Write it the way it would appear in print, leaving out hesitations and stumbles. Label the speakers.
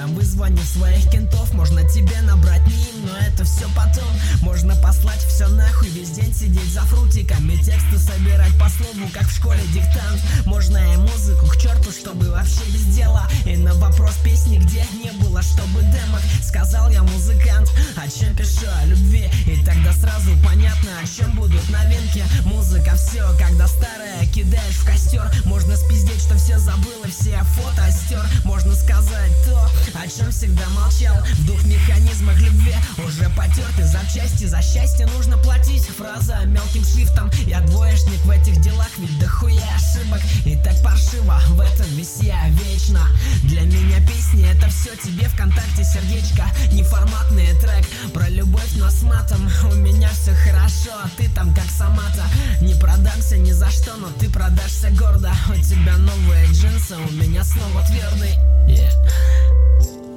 Speaker 1: Вызвонив своих кентов, можно тебе набрать не им, но это все потом. Можно послать все нахуй, весь день сидеть за фрутиками, тексты собирать по слову, как в школе диктант. Можно и музыку к черту, чтобы вообще без дела. И на вопрос песни, где не было, чтобы демок, сказал я музыкант, о чем пишу, о любви. И тогда сразу понятно, о чем будут новинки. Музыка все, когда старая кидаешь в костер. Можно спиздеть, что все забыл и все фото стер. Можно сказать то, о чем всегда молчал. В двух механизмах любви уже потерты запчасти. За счастье нужно платить. Фраза мелким шрифтом. Я двоечник в этих делах, ведь дохуя ошибок. И так паршиво в этом весе вечно. Для меня песни это все тебе ВКонтакте сердечко. Неформатный трек про любовь, но с матом. У меня все хорошо, а ты там как сама-то. Не продамся ни за что, но ты продашься гордо. У тебя новые джинсы, у меня снова твердый.